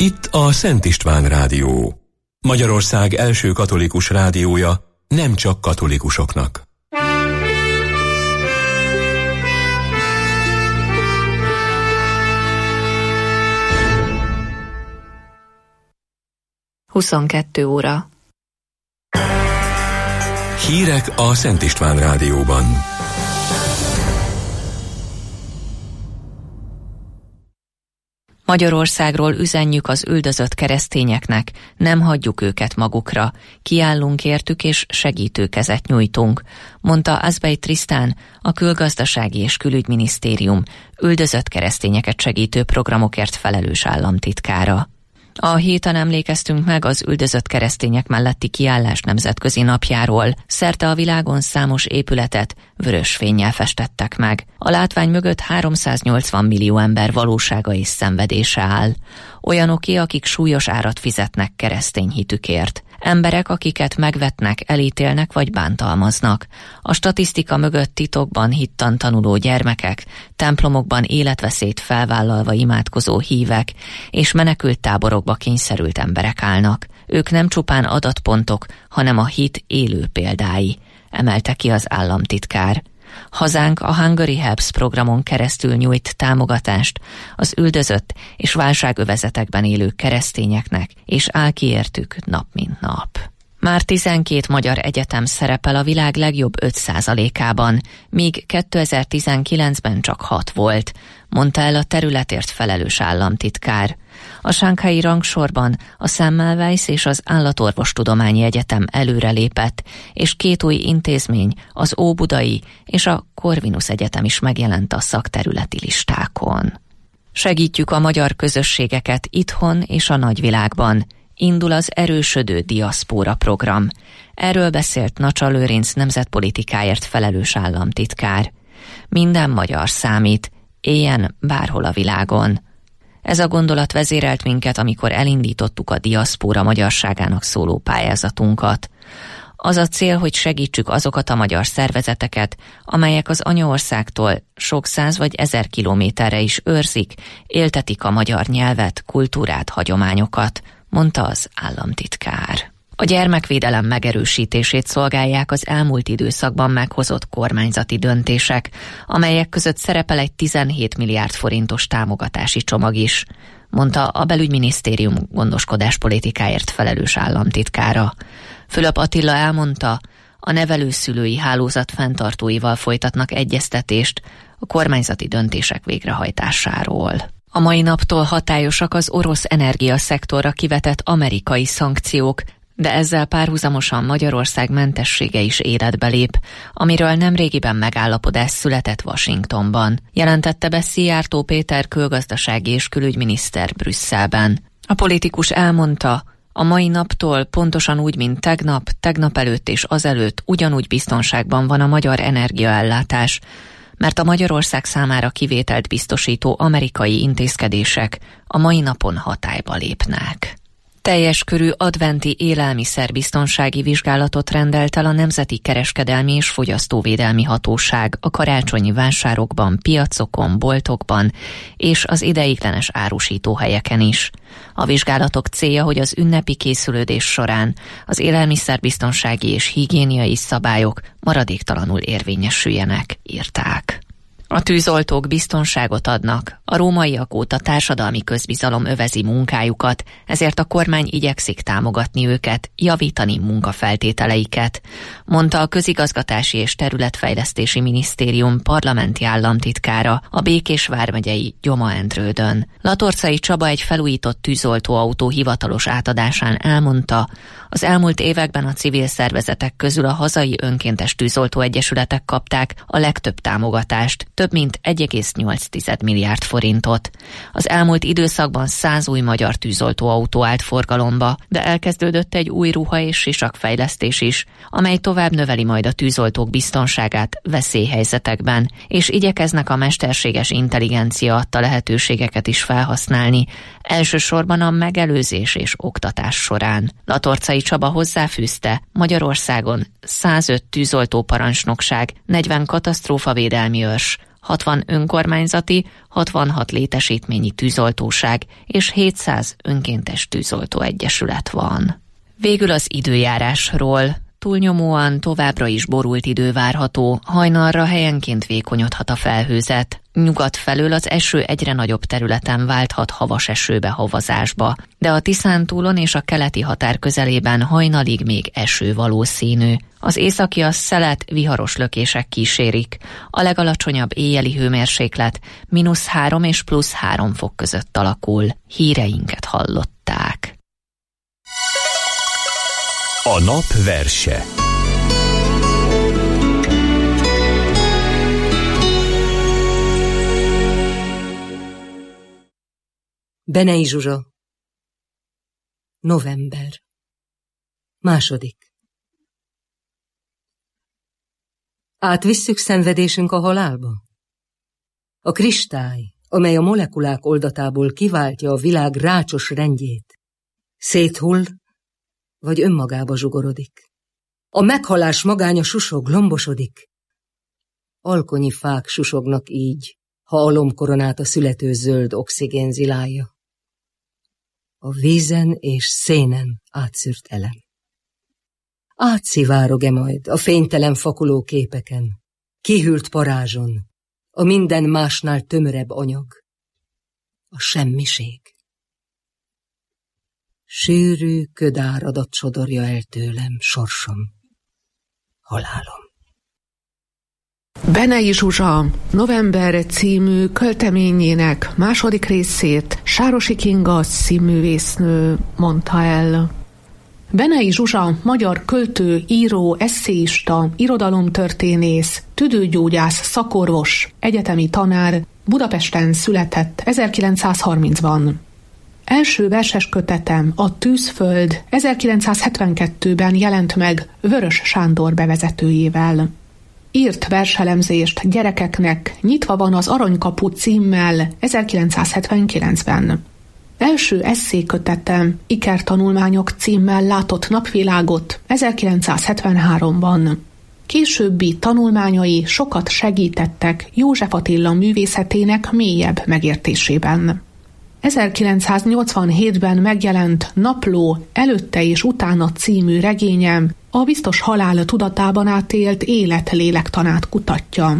Itt a Szent István Rádió. Magyarország első katolikus rádiója, nem csak katolikusoknak. Huszonkettő óra. Hírek a Szent István Rádióban. Magyarországról üzenjük az üldözött keresztényeknek, nem hagyjuk őket magukra, kiállunk értük és segítőkezet nyújtunk, mondta Azbej Trisztán, a Külgazdasági és Külügyminisztérium üldözött keresztényeket segítő programokért felelős államtitkára. A héten emlékeztünk meg az üldözött keresztények melletti kiállás nemzetközi napjáról. Szerte a világon számos épületet vörös fénnyel festettek meg. A látvány mögött 380 millió ember valósága és szenvedése áll. Olyanoké, akik súlyos árat fizetnek keresztény hitükért. Emberek, akiket megvetnek, elítélnek vagy bántalmaznak. A statisztika mögött titokban hittan tanuló gyermekek, templomokban életveszélyt felvállalva imádkozó hívek és menekült táborokba kényszerült emberek állnak. Ők nem csupán adatpontok, hanem a hit élő példái, emelte ki az államtitkár. Hazánk a Hungary Helps programon keresztül nyújt támogatást az üldözött és válságövezetekben élő keresztényeknek, és áll ki értük nap mint nap. Már 12 magyar egyetem szerepel a világ legjobb 5%-ában, míg 2019-ben csak 6 volt, mondta el a területért felelős államtitkár. A shanghai rangsorban a Semmelweis és az Állatorvostudományi Egyetem előrelépett, és 2 új intézmény, az Óbudai és a Corvinus Egyetem is megjelent a szakterületi listákon. Segítjük a magyar közösségeket itthon és a nagyvilágban. Indul az erősödő diaszpóra program. Erről beszélt Nacsa Lőrinc nemzetpolitikáért felelős államtitkár. Minden magyar számít, éljen bárhol a világon. Ez a gondolat vezérelt minket, amikor elindítottuk a diaszpóra magyarságának szóló pályázatunkat. Az a cél, hogy segítsük azokat a magyar szervezeteket, amelyek az anyaországtól sok 100 vagy 1000 kilométerre is őrzik, éltetik a magyar nyelvet, kultúrát, hagyományokat, mondta az államtitkár. A gyermekvédelem megerősítését szolgálják az elmúlt időszakban meghozott kormányzati döntések, amelyek között szerepel egy 17 milliárd forintos támogatási csomag is, mondta a Belügyminisztérium gondoskodáspolitikáért felelős államtitkára. Fülöp Attila elmondta, a nevelőszülői hálózat fenntartóival folytatnak egyeztetést a kormányzati döntések végrehajtásáról. A mai naptól hatályosak az orosz energiaszektorra kivetett amerikai szankciók, de ezzel párhuzamosan Magyarország mentessége is életbe lép, amiről nemrégiben megállapodás született Washingtonban, jelentette be Szijjártó Péter külgazdasági és külügyminiszter Brüsszelben. A politikus elmondta, a mai naptól pontosan úgy, mint tegnap előtt és azelőtt ugyanúgy biztonságban van a magyar energiaellátás, mert a Magyarország számára kivételt biztosító amerikai intézkedések a mai napon hatályba lépnek. Teljes körű adventi élelmiszerbiztonsági vizsgálatot rendelt el a Nemzeti Kereskedelmi és Fogyasztóvédelmi Hatóság a karácsonyi vásárokban, piacokon, boltokban és az ideiglenes árusítóhelyeken is. A vizsgálatok célja, hogy az ünnepi készülődés során az élelmiszerbiztonsági és higiéniai szabályok maradéktalanul érvényesüljenek, írták. A tűzoltók biztonságot adnak, a rómaiak óta társadalmi közbizalom övezi munkájukat, ezért a kormány igyekszik támogatni őket, javítani munkafeltételeiket, mondta a Közigazgatási és Területfejlesztési Minisztérium parlamenti államtitkára a Békés vármegyei Gyoma-Endrődön. Latorcai Csaba egy felújított tűzoltóautó hivatalos átadásán elmondta, az elmúlt években a civil szervezetek közül a hazai önkéntes tűzoltóegyesületek kapták a legtöbb támogatást, több mint 1,8 milliárd forintot. Az elmúlt időszakban 100 új magyar tűzoltóautó állt forgalomba, de elkezdődött egy új ruha- és sisakfejlesztés is, amely tovább növeli majd a tűzoltók biztonságát veszélyhelyzetekben, és igyekeznek a mesterséges intelligencia adta lehetőségeket is felhasználni, elsősorban a megelőzés és oktatás során. Latorcai Csaba hozzáfűzte, Magyarországon 105 tűzoltóparancsnokság, 40 katasztrófavédelmi őrs, 60 önkormányzati, 66 létesítményi tűzoltóság és 700 önkéntes tűzoltóegyesület van. Végül az időjárásról. Túlnyomóan továbbra is borult idő várható, hajnalra helyenként vékonyodhat a felhőzet. Nyugat felől az eső egyre nagyobb területen válthat havas esőbe, havazásba, de a Tiszántúlon és a keleti határ közelében hajnalig még eső valószínű. Az északi szelet viharos lökések kísérik. A legalacsonyabb éjjeli hőmérséklet -3 és +3 fok között alakul. Híreinket hallották. A nap verse. Benei Zsuzsa. November. 2. Átvisszük szenvedésünk a halálba? A kristály, amely a molekulák oldatából kiváltja a világ rácsos rendjét, széthull, vagy önmagába zsugorodik. A meghalás magánya susog, lombosodik. Alkonyi fák susognak így, ha alomkoronát a születő zöld oxigén zilálja. A vízen és szénen átszűrt elem. Átszivárog-e majd a fénytelen fakuló képeken, kihűlt parázson, a minden másnál tömörebb anyag, a semmiség. Sűrű ködáradat sodorja el tőlem sorsom, halálom. Benei Zsuzsa November című költeményének második részét Sárosi Kinga színművésznő mondta el. Benei Zsuzsa magyar költő, író, esszéista, irodalomtörténész, tüdőgyógyász, szakorvos, egyetemi tanár, Budapesten született 1930-ban. Első verses kötetem, a Tűzföld 1972-ben jelent meg Vörös Sándor bevezetőjével. Írt verselemzést gyerekeknek Nyitva van az Aranykapu címmel 1979-ben. Első esszékötetem Ikertanulmányok címmel látott napvilágot 1973-ban. Későbbi tanulmányai sokat segítettek József Attila művészetének mélyebb megértésében. 1987-ben megjelent Napló előtte és utána című regényem a biztos halál tudatában átélt élet lélektanát kutatja.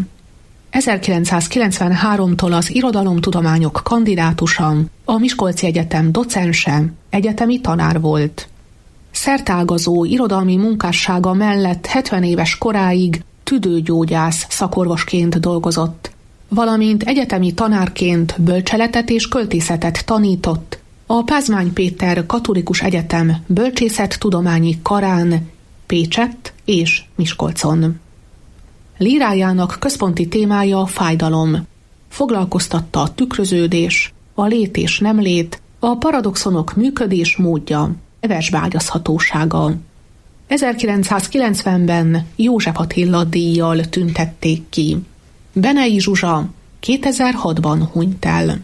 1993-tól az irodalomtudományok kandidátusa, a Miskolci Egyetem docense, egyetemi tanár volt. Szerteágazó irodalmi munkássága mellett 70 éves koráig tüdőgyógyász szakorvosként dolgozott, valamint egyetemi tanárként bölcseletet és költészetet tanított a Pázmány Péter Katolikus Egyetem Bölcsészettudományi Karán, Pécsett és Miskolcon. Lírájának központi témája a fájdalom. Foglalkoztatta a tükröződés, a lét és nem lét, a paradoxonok működés módja, versbeágyazhatósága. 1990-ben József Attila díjjal tüntették ki. Benei Zsuzsa 2006-ban hunyt el.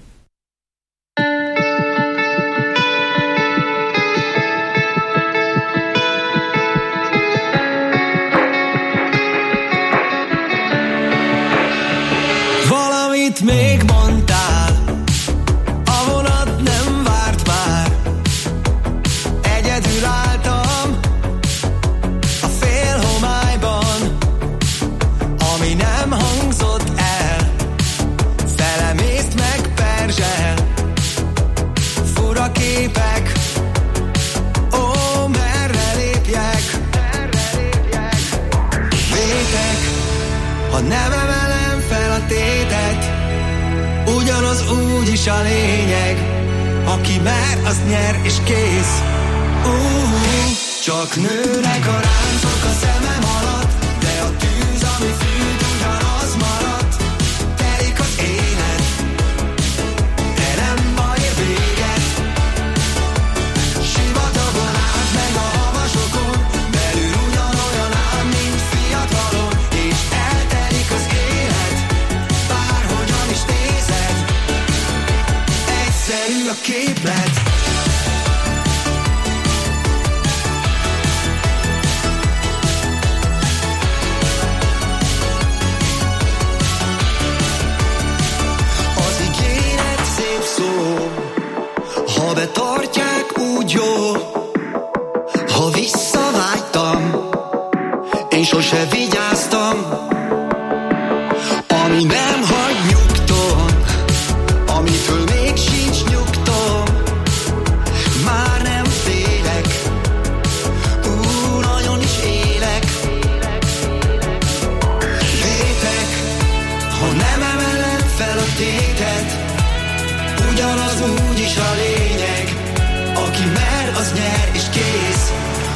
Valamit még mondtál, a vonat nem várt már. Egyedül álltam a félhomályban, ami nem hangzott el, felemészt meg perzsel. Fura képek, ó, merre lépjek? Vétek, ha nem emelem fel a tétet, ugyanaz úgyis a lényeg. Aki mer, az nyer és kész. Csak nőnek a ráncok a szemem alatt, de a tűz, ami fűt, ugyanaz maradt. Telik az élet, de nem ma ér véget. Sivatagon át meg a havasokon, belül ugyanolyan ám, mint fiatalon. És eltelik az élet, bárhogyan is nézed, egyszerű a képlet. tartják úgy jó, ha visszavágytam, én sose vigyáztam, ami nem hagy nyugton, amitől még sincs nyugtom, már nem félek, nagyon is élek. Létek, ha nem emelem fel a tétet, ugyanaz úgyis a lényeg, aki mer, az nyer és kész.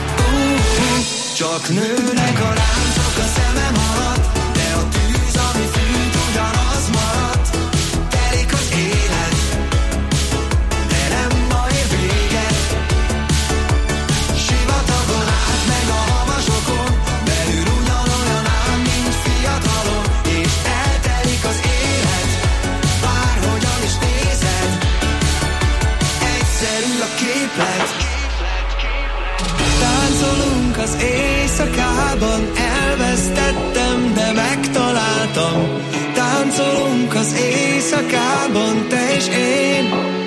Csak nőnek a láncok a szemem alatt, de a tűz, ami fűt, ugyanaz maradt. Telik az élet, de nem ma ér véget. Sivatagon át meg a havasokon, belül ugyanolyan ám, mint fiatalon. És eltelik az élet, bárhogyan is nézed, egyszerű a képlet. Táncolunk az éjszakában, elvesztettem, de megtaláltam. Táncolunk az éjszakában, te és én.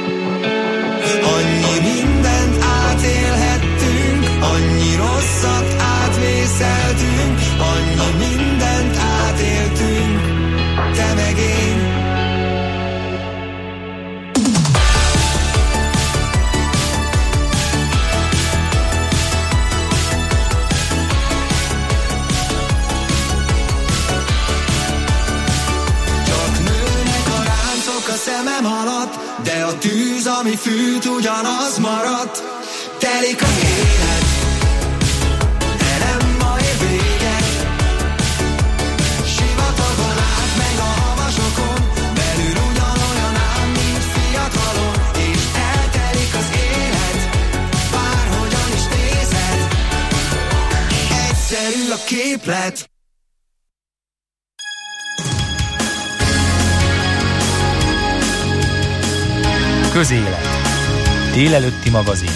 Annyi mindent átélhettünk, annyi rosszat átvészeltünk, annyi mindent átéltünk, te meg én. A szemem alatt, de a tűz, ami fűt, ugyanaz maradt. Telik az élet, de nem ma ér véget. Sivatagon át meg a havasokon, belül ugyanolyan ám, mint fiatalon. És eltelik az élet, bárhogyan is nézed, egyszerű a képlet. Közélet. Délelőtti magazin.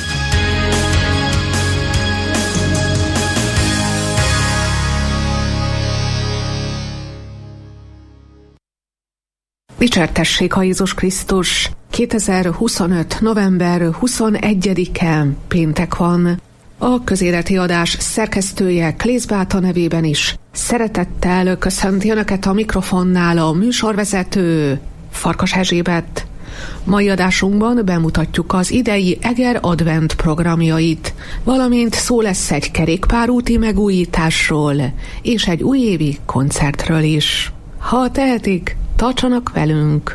Dicsértessék a Jézus Krisztus! 2025. november 21-e péntek van. A közéleti adás szerkesztője Klész Beáta nevében is szeretettel köszönti Önöket a mikrofonnál a műsorvezető Farkas Erzsébet. Mai adásunkban bemutatjuk az idei Eger Advent programjait, valamint szó lesz egy kerékpárúti megújításról és egy újévi koncertről is. Ha tehetik, tartsanak velünk!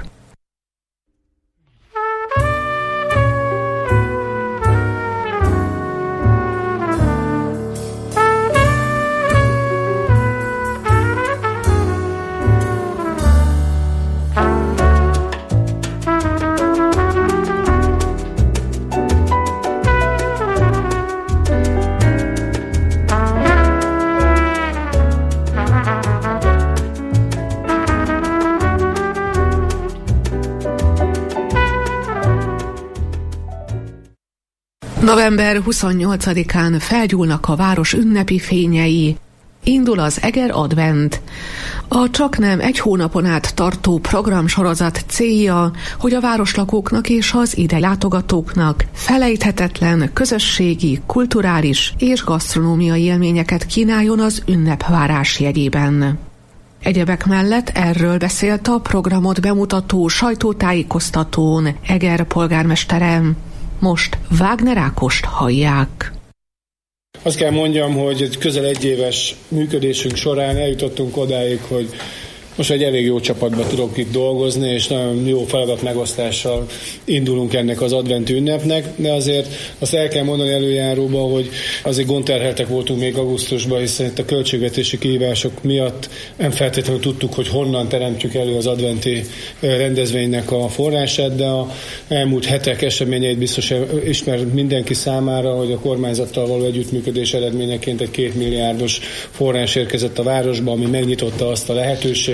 November 28-án felgyúlnak a város ünnepi fényei. Indul az Eger Advent. A csaknem egy hónapon át tartó programsorozat célja, hogy a városlakóknak és az ide látogatóknak felejthetetlen közösségi, kulturális és gasztronómiai élményeket kínáljon az ünnepvárás jegyében. Egyebek mellett erről beszélt a programot bemutató sajtótájékoztatón Eger polgármestere. Most Wagner Ákost hallják. Azt kell mondjam, hogy egy közel egyéves működésünk során eljutottunk odáig, hogy most egy elég jó csapatban tudok itt dolgozni, és nagyon jó feladat megosztással indulunk ennek az advent ünnepnek, de azért azt el kell mondani előjáróban, hogy azért gondterheltek voltunk még augusztusban, hiszen itt a költségvetési kihívások miatt nem feltétlenül tudtuk, hogy honnan teremtjük elő az adventi rendezvénynek a forrását, de a elmúlt hetek eseményeit biztos ismer mindenki számára, hogy a kormányzattal való együttműködés eredményeként egy 2 milliárdos forrás érkezett a városba, ami megnyitotta azt a lehetőséget,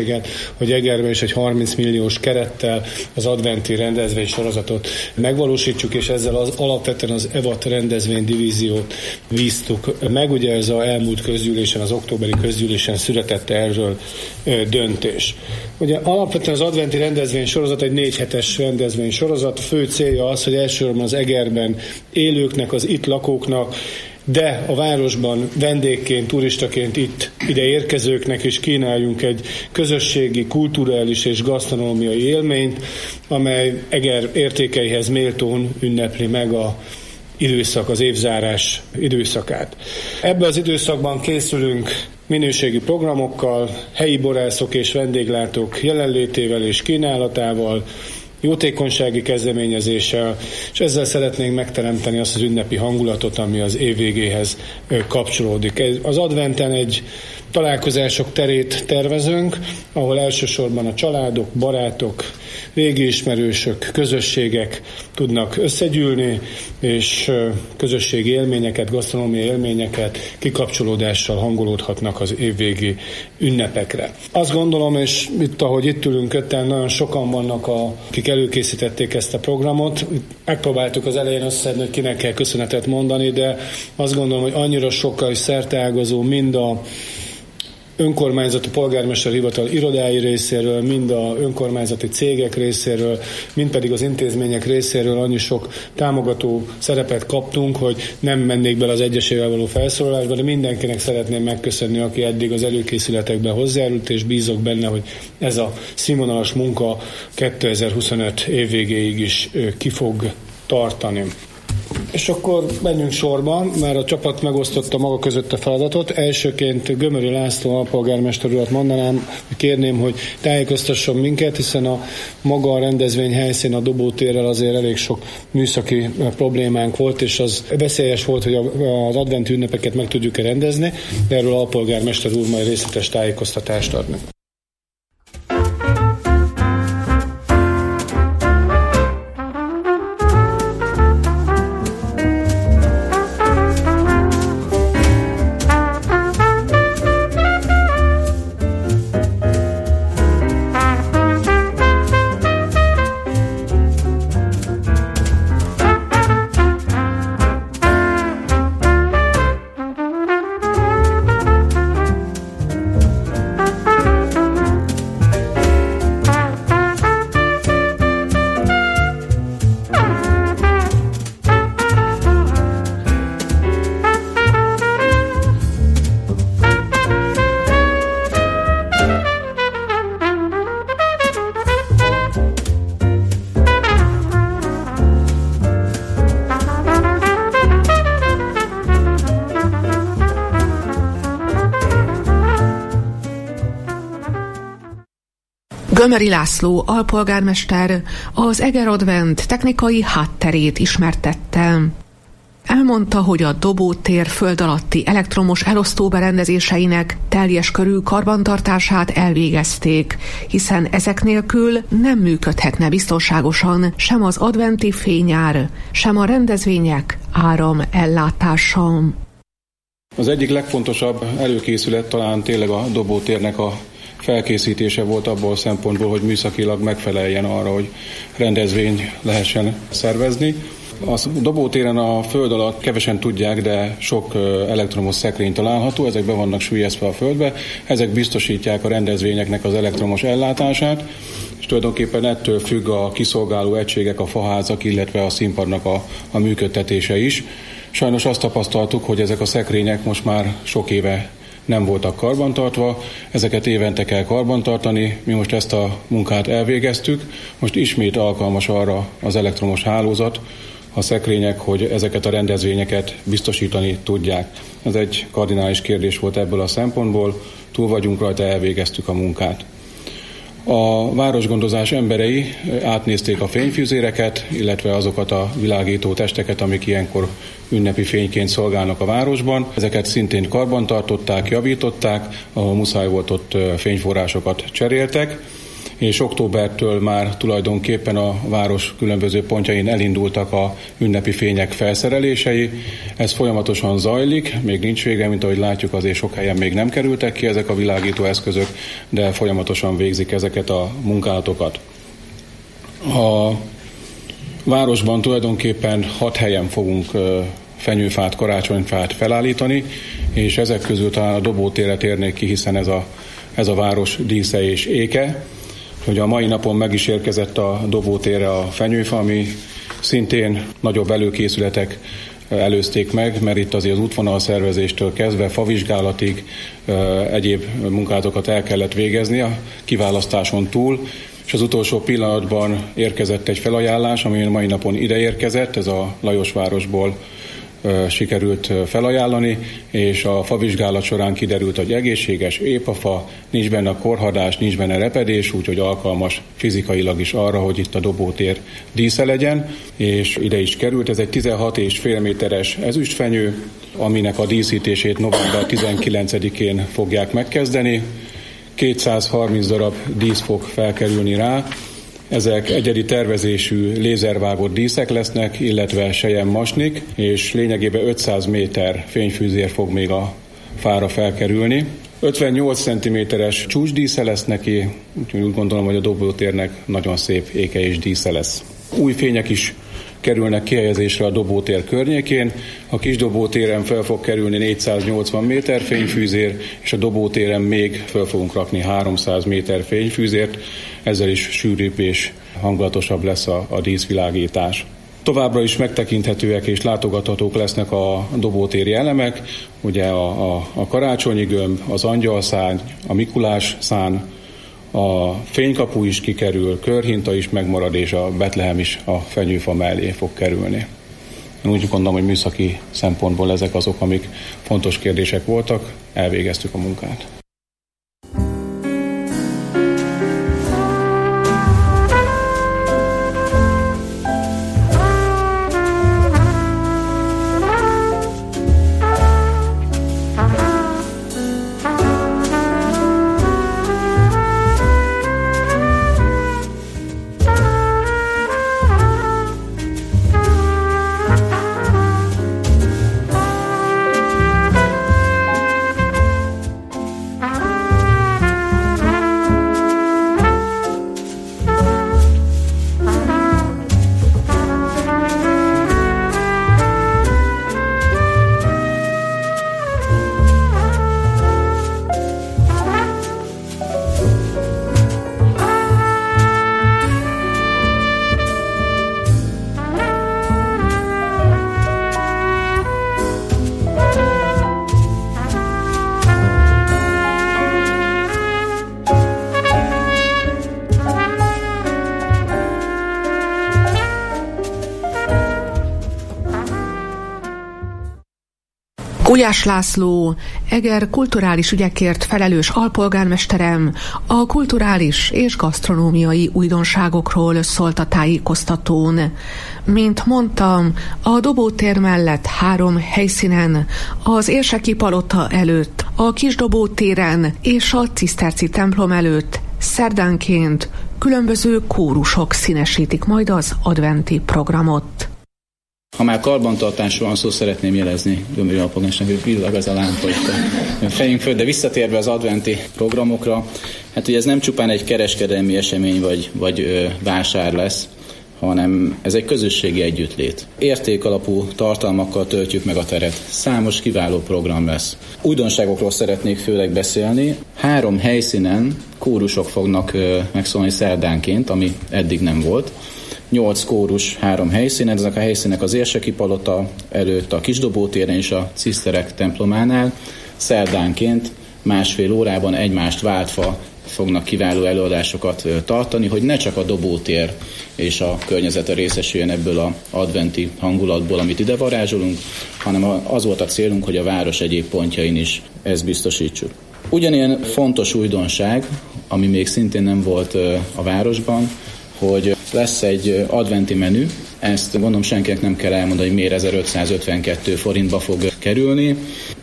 lehetőséget, hogy Egerben is egy 30 milliós kerettel az adventi rendezvénysorozatot megvalósítsuk, és ezzel alapvetően az EVAT rendezvénydivíziót bíztuk meg. Ugye ez az elmúlt közgyűlésen, az októberi közgyűlésen született erről döntés. Ugye alapvetően az adventi rendezvénysorozat egy 4 hetes rendezvénysorozat. A fő célja az, hogy elsősorban az Egerben élőknek, az itt lakóknak, de a városban vendégként, turistaként ide érkezőknek is kínáljunk egy közösségi, kulturális és gasztronómiai élményt, amely Eger értékeihez méltón ünnepli meg az évzárás időszakát. Ebben az időszakban készülünk minőségi programokkal, helyi borászok és vendéglátók jelenlétével és kínálatával, jótékonysági kezdeményezéssel, és ezzel szeretnénk megteremteni azt az ünnepi hangulatot, ami az év végéhez kapcsolódik. Az adventen egy találkozások terét tervezünk, ahol elsősorban a családok, barátok, régi ismerősök, közösségek tudnak összegyűlni, és közösségi élményeket, gasztronómiai élményeket kikapcsolódással hangolódhatnak az évvégi ünnepekre. Azt gondolom, és ahogy itt ülünk ötten, nagyon sokan vannak, akik előkészítették ezt a programot. Megpróbáltuk az elején összedni, hogy kinek kell köszönetet mondani, de azt gondolom, hogy annyira sokkal is szerteágazó, mind a önkormányzati polgármester hivatal irodái részéről, mind a önkormányzati cégek részéről, mind pedig az intézmények részéről annyi sok támogató szerepet kaptunk, hogy nem mennék bele az egyesével való felszólalásba, de mindenkinek szeretném megköszönni, aki eddig az előkészületekben hozzájárult, és bízok benne, hogy ez a színvonalas munka 2025 év végéig is ki fog tartani. És akkor menjünk sorba, mert a csapat megosztotta maga között a feladatot. Elsőként Gömöri László alpolgármester urat mondanám, kérném, hogy tájékoztasson minket, hiszen a maga a rendezvény helyszín a Dobótérrel azért elég sok műszaki problémánk volt, és az veszélyes volt, hogy az adventi ünnepeket meg tudjuk-e rendezni, de erről alpolgármester úr majd részletes tájékoztatást adni. Gömöri László alpolgármester az Eger Advent technikai hátterét ismertette. Elmondta, hogy a Dobótér föld alatti elektromos elosztóberendezéseinek teljes körű karbantartását elvégezték, hiszen ezek nélkül nem működhetne biztonságosan sem az adventi fényár, sem a rendezvények áramellátása. Az egyik legfontosabb előkészület talán tényleg a Dobótérnek a felkészítése volt abból a szempontból, hogy műszakilag megfeleljen arra, hogy rendezvény lehessen szervezni. A Dobótéren a föld alatt kevesen tudják, de sok elektromos szekrény található, ezek be vannak süllyesztve a földbe, ezek biztosítják a rendezvényeknek az elektromos ellátását, és tulajdonképpen ettől függ a kiszolgáló egységek, a faházak, illetve a színpadnak a működtetése is. Sajnos azt tapasztaltuk, hogy ezek a szekrények most már sok éve nem voltak karbantartva, ezeket évente kell karbantartani, mi most ezt a munkát elvégeztük, most ismét alkalmas arra az elektromos hálózat, a szekrények, hogy ezeket a rendezvényeket biztosítani tudják. Ez egy kardinális kérdés volt ebből a szempontból, túl vagyunk rajta, elvégeztük a munkát. A városgondozás emberei átnézték a fényfűzéreket, illetve azokat a világító testeket, amik ilyenkor ünnepi fényként szolgálnak a városban. Ezeket szintén karbantartották, javították, ahol muszáj volt, ott fényforrásokat cseréltek, és októbertől már tulajdonképpen a város különböző pontjain elindultak a ünnepi fények felszerelései. Ez folyamatosan zajlik, még nincs vége, mint ahogy látjuk, azért sok helyen még nem kerültek ki ezek a világító eszközök, de folyamatosan végzik ezeket a munkálatokat. A városban tulajdonképpen 6 helyen fogunk fenyőfát, karácsonyfát felállítani, és ezek közül talán a Dobótérre térnék ki, hiszen ez a város dísze és éke. Hogy a mai napon meg is érkezett a Dobótérre a fenyőfa, ami szintén nagyobb előkészületek előzték meg, mert itt azért az útvonal szervezéstől kezdve favizsgálatig egyéb munkálatokat el kellett végezni a kiválasztáson túl, és az utolsó pillanatban érkezett egy felajánlás, ami mai napon ide érkezett, ez a Lajosvárosból sikerült felajánlani, és a favizsgálat során kiderült, hogy egészséges, épp a fa, nincs benne korhadás, nincs benne repedés, úgyhogy alkalmas fizikailag is arra, hogy itt a Dobótér dísze legyen, és ide is került. Ez egy 16,5 méteres ezüstfenyő, aminek a díszítését november 19-én fogják megkezdeni. 230 darab dísz fog felkerülni rá. Ezek egyedi tervezésű lézervágott díszek lesznek, illetve selyemmasnik, és lényegében 500 méter fényfűzér fog még a fára felkerülni. 58 cm-es csúcsdísze lesz neki, úgyhogy úgy gondolom, hogy a Dobótérnek nagyon szép éke és dísze lesz. Új fények is kerülnek kihelyezésre a Dobótér környékén. A Kis Dobótéren fel fog kerülni 480 méter fényfűzér, és a Dobótéren még fel fogunk rakni 300 méter fényfűzért, ezzel is sűrűbb és hangulatosabb lesz a díszvilágítás. Továbbra is megtekinthetőek és látogathatók lesznek a dobótéri elemek, ugye a karácsonyi gömb, az angyalszárny, a Mikulás szán, a fénykapu is kikerül, körhinta is megmarad, és a Betlehem is a fenyőfa mellé fog kerülni. Én úgy gondolom, hogy műszaki szempontból ezek azok, amik fontos kérdések voltak, elvégeztük a munkát. Gulyás László, Eger kulturális ügyekért felelős alpolgármesterem a kulturális és gasztronómiai újdonságokról szólt a tájékoztatón. Mint mondtam, a Dobótér mellett 3 helyszínen, az Érseki Palota előtt, a Kisdobótéren és a Ciszterci templom előtt szerdánként különböző kórusok színesítik majd az adventi programot. Ha már karbantartásról van szó, szeretném jelezni Gömböri alpolgármesternek, hogy villag az a lámpa itt a fejünk föl, de visszatérve az adventi programokra, hát ugye ez nem csupán egy kereskedelmi esemény vagy vásár lesz, hanem ez egy közösségi együttlét. Értékalapú tartalmakkal töltjük meg a teret. Számos kiváló program lesz. Újdonságokról szeretnék főleg beszélni. 3 helyszínen kórusok fognak megszólni szerdánként, ami eddig nem volt. 8 kórus 3 helyszínen, ezek a helyszínek az Érseki Palota előtt, a Kisdobótéren és a Ciszterek templománál. Szerdánként 1,5 órában egymást váltva fognak kiváló előadásokat tartani, hogy ne csak a Dobótér és a környezete részesüljön ebből az adventi hangulatból, amit ide varázsolunk, hanem az volt a célunk, hogy a város egyéb pontjain is ezt biztosítsuk. Ugyanilyen fontos újdonság, ami még szintén nem volt a városban, hogy lesz egy adventi menü, ezt gondolom senkinek nem kell elmondani, hogy miért 1552 forintba fog kerülni.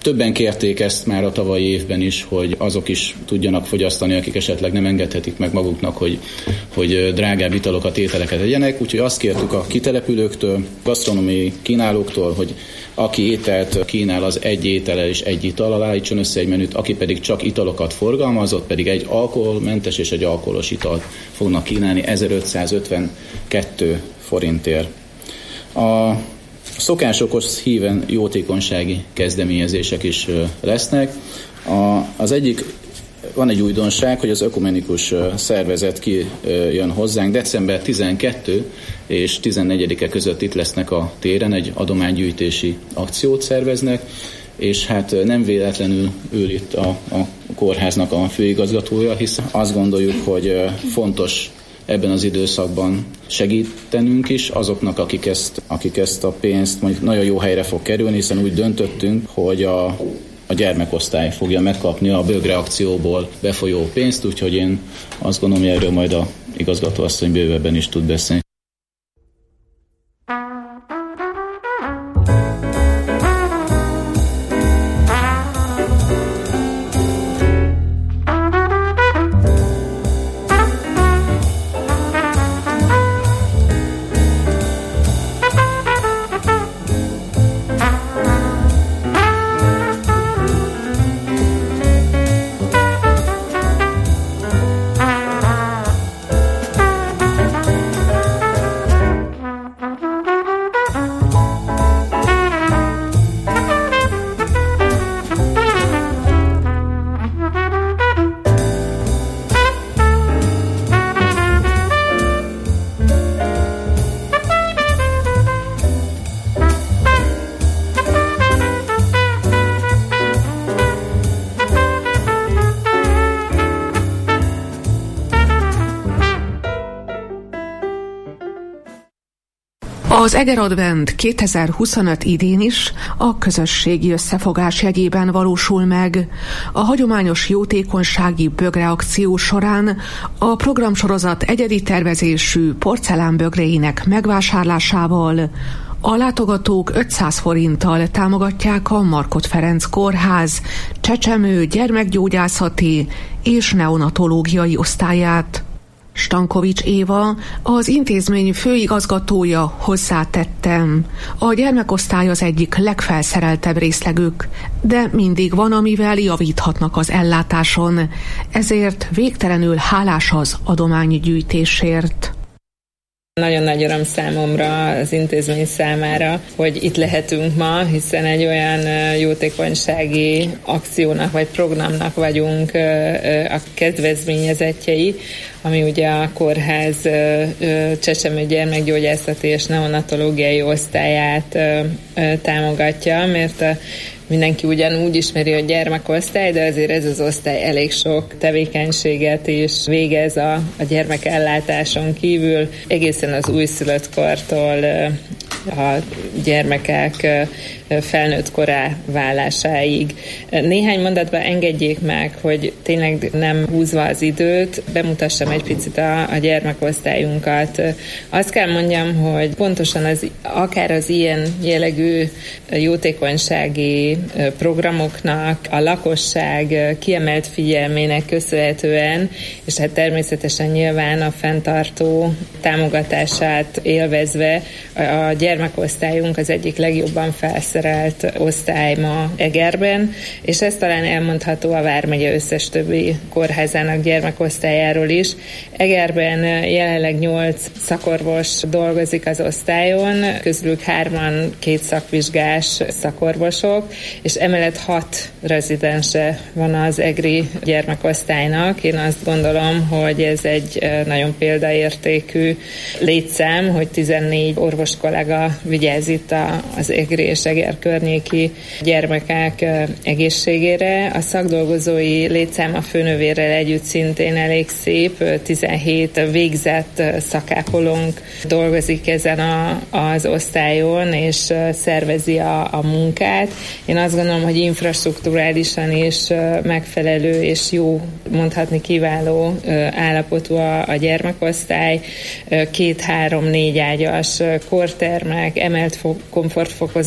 Többen kérték ezt már a tavalyi évben is, hogy azok is tudjanak fogyasztani, akik esetleg nem engedhetik meg maguknak, hogy drágább italokat, ételeket egyenek. Úgyhogy azt kértük a kitelepülőktől, gasztronómiai kínálóktól, hogy aki ételt kínál, az egy étellel és egy itallal állítson össze egy menüt, aki pedig csak italokat forgalmazott, pedig egy alkoholmentes és egy alkoholos italt fognak kínálni 1552 forintért. A szokásokhoz híven jótékonysági kezdeményezések is lesznek. Az egyik, van egy újdonság, hogy az ökumenikus szervezet kijön hozzánk. December 12 és 14-e között itt lesznek a téren, egy adománygyűjtési akciót szerveznek, és hát nem véletlenül ül itt a kórháznak a főigazgatója, hiszen azt gondoljuk, hogy fontos ebben az időszakban segítenünk is azoknak, akik ezt a pénzt mondjuk nagyon jó helyre fog kerülni, hiszen úgy döntöttünk, hogy a gyermekosztály fogja megkapni a Bögre akcióból befolyó pénzt, úgyhogy én azt gondolom, hogy erről majd a igazgatóasszony bővebben is tud beszélni. Az Eger Advent 2025 idén is a közösségi összefogás jegyében valósul meg. A hagyományos jótékonysági bögre akció során a programsorozat egyedi tervezésű porcelánbögréinek megvásárlásával a látogatók 500 forinttal támogatják a Markhot Ferenc Kórház csecsemő, gyermekgyógyászati és neonatológiai osztályát. Stankovics Éva, az intézmény főigazgatója hozzátettem. A gyermekosztály az egyik legfelszereltebb részlegük, de mindig van, amivel javíthatnak az ellátáson, ezért végtelenül hálás az adománygyűjtésért. Nagyon nagy öröm számomra, az intézmény számára, hogy itt lehetünk ma, hiszen egy olyan jótékonysági akciónak vagy programnak vagyunk a kedvezményezettjei, ami ugye a kórház csecsemő gyermekgyógyászati és neonatológiai osztályát támogatja, mert mindenki ugyanúgy ismeri a gyermekosztály, de azért ez az osztály elég sok tevékenységet is végez a gyermekellátáson kívül, egészen az újszülött kortól a gyermekek felnőtt korá válásáig. Néhány mondatban engedjék meg, hogy tényleg nem húzva az időt, bemutassam egy picit a gyermekosztályunkat. Azt kell mondjam, hogy pontosan akár az ilyen jellegű jótékonysági programoknak a lakosság kiemelt figyelmének köszönhetően, és hát természetesen nyilván a fenntartó támogatását élvezve a gyermekosztályunk az egyik legjobban felszerelt osztály ma Egerben, és ez talán elmondható a Vármegye összes többi kórházának gyermekosztályáról is. Egerben jelenleg 8 szakorvos dolgozik az osztályon, közülük 3-an 2 szakvizsgás szakorvosok, és emellett 6 rezidense van az egri gyermekosztálynak. Én azt gondolom, hogy ez egy nagyon példaértékű létszám, hogy 14 orvos kollega vigyáz itt az egri és Eger környéki gyermekek egészségére. A szakdolgozói létszám a főnövérrel együtt szintén elég szép, 17 végzett szakápolónk dolgozik ezen az osztályon, és szervezi a munkát. Én azt gondolom, hogy infrastrukturálisan is megfelelő és jó, mondhatni kiváló állapotú a gyermekosztály, 2-3-4 ágyas kortermek, emelt komfortfokozatú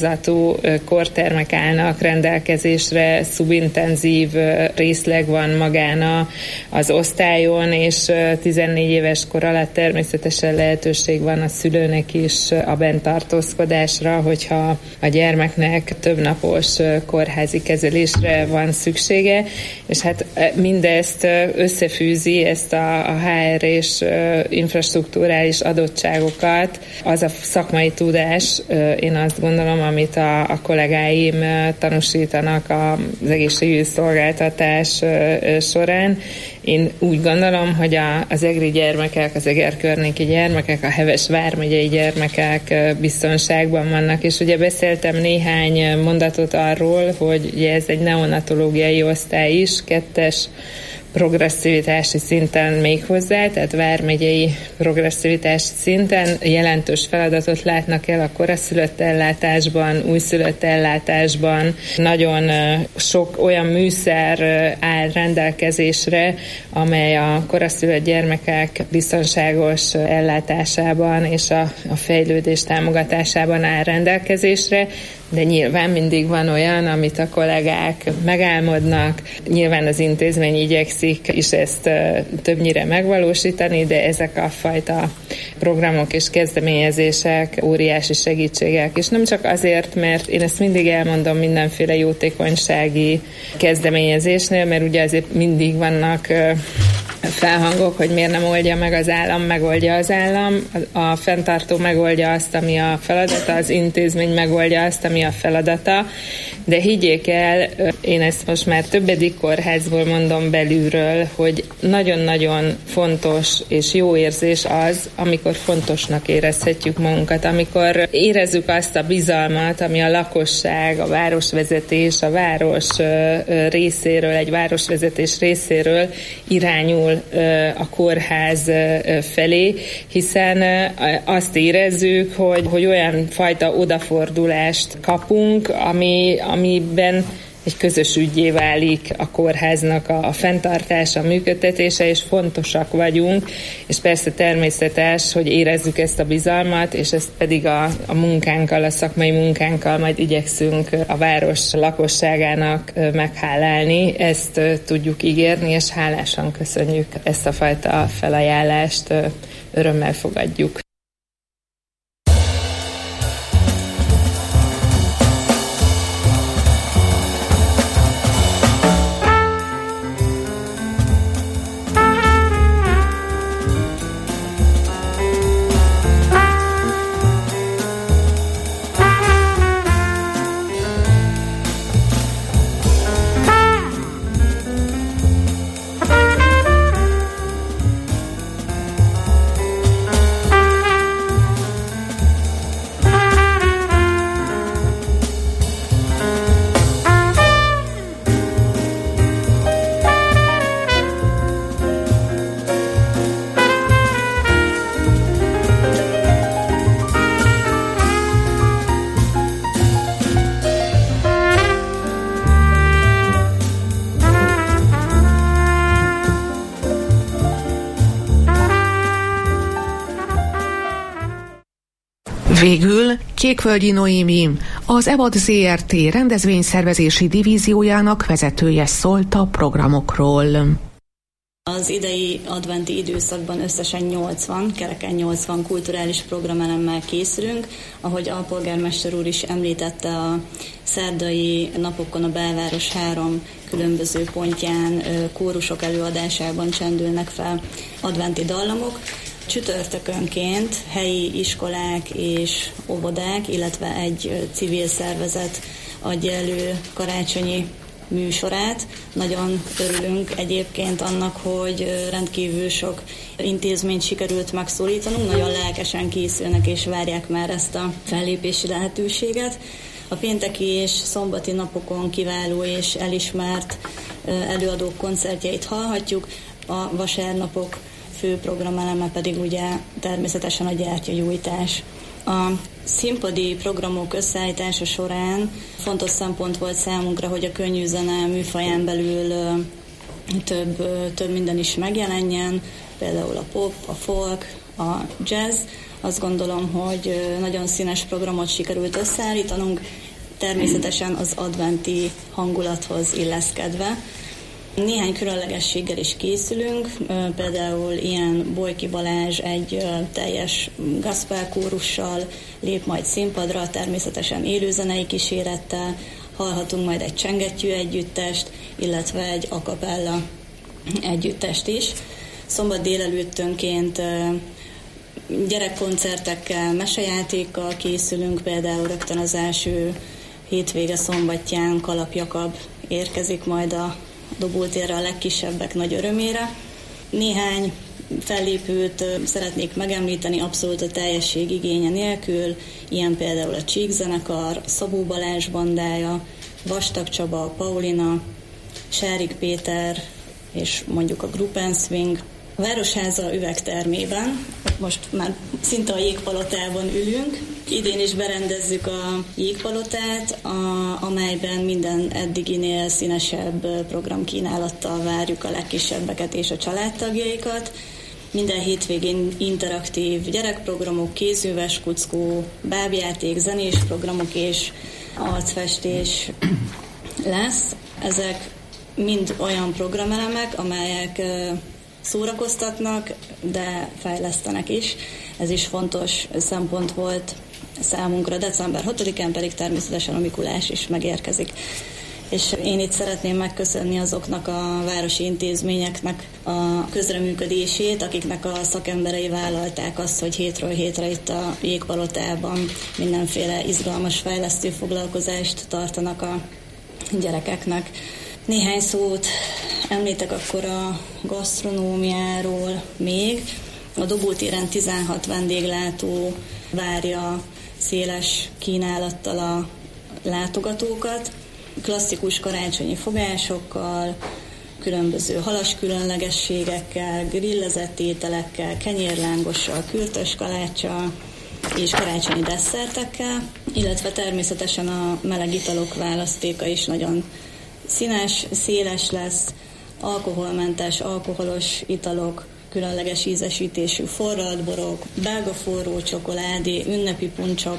változó kortermek állnak rendelkezésre, szubintenzív részleg van magán az osztályon, és 14 éves kor alatt természetesen lehetőség van a szülőnek is a benntartózkodásra, hogyha a gyermeknek többnapos kórházi kezelésre van szüksége, és hát mindezt összefűzi, ezt a HR és infrastruktúrális adottságokat, az a szakmai tudás, én azt gondolom, amit a kollégáim tanúsítanak az egészségügyi szolgáltatás során. Én úgy gondolom, hogy az egri gyermekek, az Eger környéki gyermekek, a Heves vármegyei gyermekek biztonságban vannak, és ugye beszéltem néhány mondatot arról, hogy ugye ez egy neonatológiai osztály is, 2-es progresszivitási szinten még hozzá, tehát vármegyei progresszivitási szinten jelentős feladatot látnak el a koraszülött ellátásban, újszülött ellátásban. Nagyon sok olyan műszer áll rendelkezésre, amely a koraszülött gyermekek biztonságos ellátásában és a fejlődés támogatásában áll rendelkezésre, de nyilván mindig van olyan, amit a kollégák megálmodnak. Nyilván az intézmény igyekszik is ezt többnyire megvalósítani, de ezek a fajta programok és kezdeményezések óriási segítségek. És nem csak azért, mert én ezt mindig elmondom mindenféle jótékonysági kezdeményezésnél, mert ugye azért mindig vannak felhangok, hogy miért nem oldja meg az állam, megoldja az állam. A fenntartó megoldja azt, ami a feladata, az intézmény megoldja azt, ami a feladata, de higgyék el, én ezt most már többedik kórházból mondom belülről, hogy nagyon-nagyon fontos és jó érzés az, amikor fontosnak érezhetjük magunkat, amikor érezzük azt a bizalmat, ami a lakosság, a városvezetés, a város részéről, egy városvezetés részéről irányul a kórház felé, hiszen azt érezzük, hogy olyan fajta odafordulást kapunk, amiben egy közös üggyé válik a kórháznak a fenntartása, a működtetése, és fontosak vagyunk, és persze természetes, hogy érezzük ezt a bizalmat, és ezt pedig a munkánkkal, a szakmai munkánkkal majd igyekszünk a város lakosságának meghálálni. Ezt tudjuk ígérni, és hálásan köszönjük ezt a fajta felajánlást, örömmel fogadjuk. Végül Kékvölgyi Noémi, az EVAD ZRT rendezvényszervezési divíziójának vezetője szólt a programokról. Az idei adventi időszakban összesen 80 kulturális programelemmel készülünk. Ahogy a polgármester úr is említette, a szerdai napokon a belváros 3 különböző pontján kórusok előadásában csendülnek fel adventi dallamok. Csütörtökönként helyi iskolák és óvodák, illetve egy civil szervezet adja elő karácsonyi műsorát. Nagyon örülünk egyébként annak, hogy rendkívül sok intézményt sikerült megszólítanunk, nagyon lelkesen készülnek és várják már ezt a fellépési lehetőséget. A pénteki és szombati napokon kiváló és elismert előadók koncertjeit hallhatjuk, a vasárnapok fő programeleme pedig ugye természetesen a gyertyagyújtás. A színpadi programok összeállítása során fontos szempont volt számunkra, hogy a könnyű zene műfaján belül több minden is megjelenjen, például a pop, a folk, a jazz. Azt gondolom, hogy nagyon színes programot sikerült összeállítanunk. természetesen az adventi hangulathoz illeszkedve. Néhány különlegességgel is készülünk, például ilyen Bojki Balázs egy teljes gospel kórussal lép majd színpadra, természetesen élőzenei kísérettel, hallhatunk majd egy csengettyű együttest, illetve egy a cappella együttest is. Szombat délelőttönként gyerekkoncertekkel, mesejátékkal készülünk, például rögtön az első hétvége szombatján Kalap Jakab érkezik majd a dobótérre a legkisebbek nagy örömére. Néhány fellépőt szeretnék megemlíteni abszolút a teljesség igénye nélkül, ilyen például a Csík zenekar, Szabó Balázs bandája, Vastag Csaba, Paulina, Sárik Péter és mondjuk a Group and Swing. A Városháza üvegtermében, most már szinte a Jégpalotában ülünk. Idén is berendezzük a Jégpalotát, amelyben minden eddiginél színesebb programkínálattal várjuk a legkisebbeket és a családtagjaikat. Minden hétvégén interaktív gyerekprogramok, kézműves kuckó, bábjáték, zenés programok és arcfestés lesz. Ezek mind olyan programelemek, amelyek szórakoztatnak, de fejlesztenek is. Ez is fontos szempont volt számunkra. December 6-án pedig természetesen a Mikulás is megérkezik. És én itt szeretném megköszönni azoknak a városi intézményeknek a közreműködését, akiknek a szakemberei vállalták azt, hogy hétről hétre itt a Jégpalotában mindenféle izgalmas fejlesztő foglalkozást tartanak a gyerekeknek. Néhány szót említek akkor a gasztronómiáról még. A Dobótéren 16 vendéglátó várja széles kínálattal a látogatókat, klasszikus karácsonyi fogásokkal, különböző halas különlegességekkel, grillezett ételekkel, kenyérlángossal, kürtös kaláccsal és karácsonyi desszertekkel, illetve természetesen a meleg italok választéka is nagyon színes, széles lesz, alkoholmentes, alkoholos italok, különleges ízesítésű forralt borok, belga forró csokoládé, ünnepi puncsok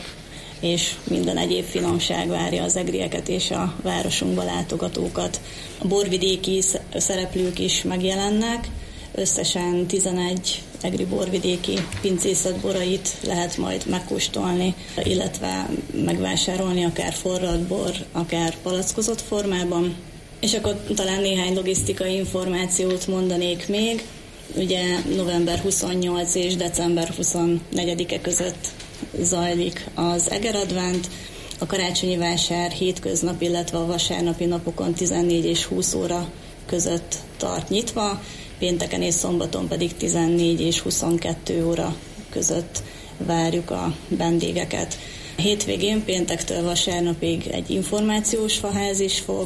és minden egyéb finomság várja az egrieket és a városunkba látogatókat. A borvidéki szereplők is megjelennek, összesen 11 egri borvidéki pincészet borait lehet majd megkóstolni, illetve megvásárolni akár forralt bor, akár palackozott formában. És akkor talán néhány logisztikai információt mondanék még. Ugye november 28 és december 24-e között zajlik az Eger Advent, a karácsonyi vásár hétköznap, illetve a vasárnapi napokon 14 és 20 óra között tart nyitva, pénteken és szombaton pedig 14 és 22 óra között várjuk a vendégeket. Hétvégén péntektől vasárnapig egy információs faház is fog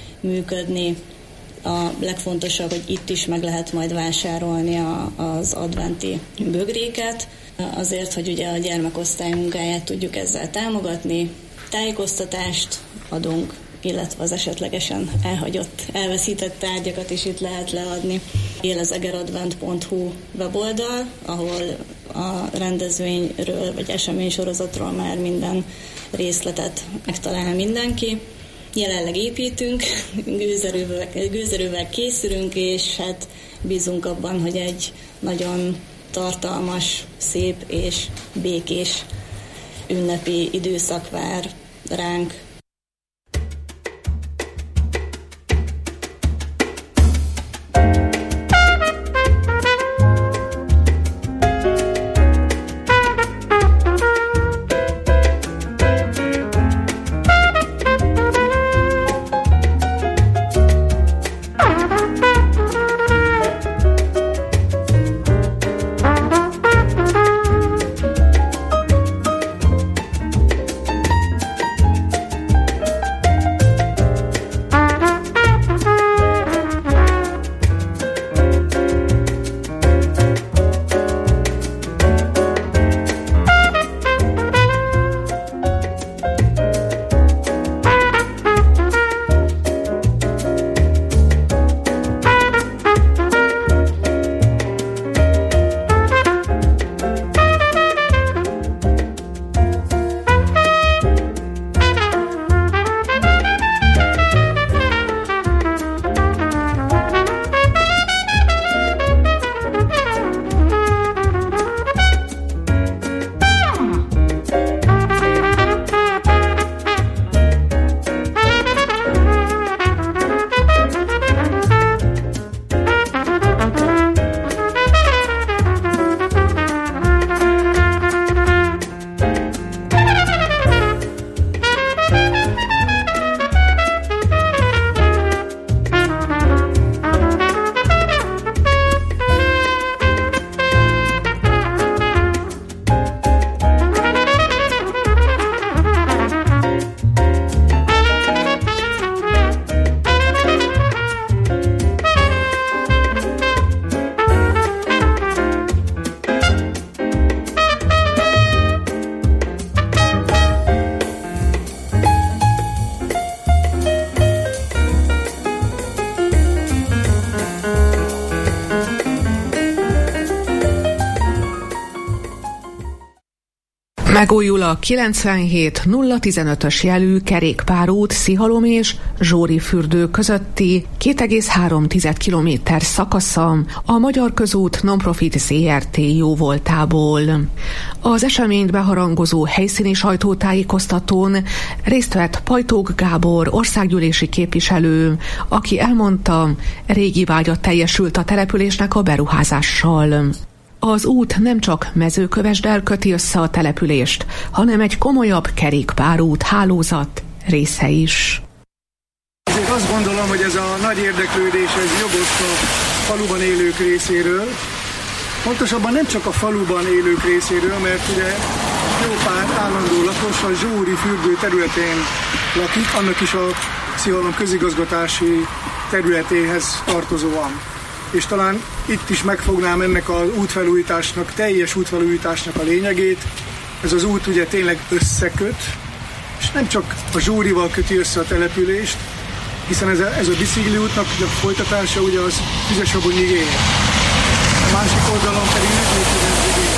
működni. A legfontosabb, hogy itt is meg lehet majd vásárolni az adventi bögréket, azért, hogy ugye a gyermekosztály munkáját tudjuk ezzel támogatni. Tájékoztatást adunk, illetve az esetlegesen elhagyott, elveszített tárgyakat is itt lehet leadni. Él az egeradvent.hu weboldal, ahol a rendezvényről vagy eseménysorozatról már minden részletet megtalál mindenki. Jelenleg építünk, gőzerővel készülünk, és hát bízunk abban, hogy egy nagyon tartalmas, szép és békés ünnepi időszak vár ránk. Megújul a 97-015-ös jelű kerékpárút Szihalom és Zsórifürdő közötti 2,3 kilométer szakasza a Magyar Közút Nonprofit Zrt. Jóvoltából. Az eseményt beharangozó helyszíni sajtótájékoztatón részt vett Pajtók Gábor országgyűlési képviselő, aki elmondta, régi vágya teljesült a településnek a beruházással. Az út nem csak Mezőkövesddel köti össze a települést, hanem egy komolyabb kerékpárút hálózat része is. Azért azt gondolom, hogy ez a nagy érdeklődés ez jogos a faluban élők részéről. Pontosabban nem csak a faluban élők részéről, mert ugye jó pár állandó lakos a Zsórifürdő területén lakik, annak is a Szihalom közigazgatási területéhez tartozóan. És talán itt is megfognám ennek az útfelújításnak, teljes útfelújításnak a lényegét. Ez az út ugye tényleg összeköt, és nem csak a Zsórival köti össze a települést, hiszen ez a bicikliútnak a folytatása ugye az Füzesabonyig ér. A másik oldalon pedig Medvékövesdig.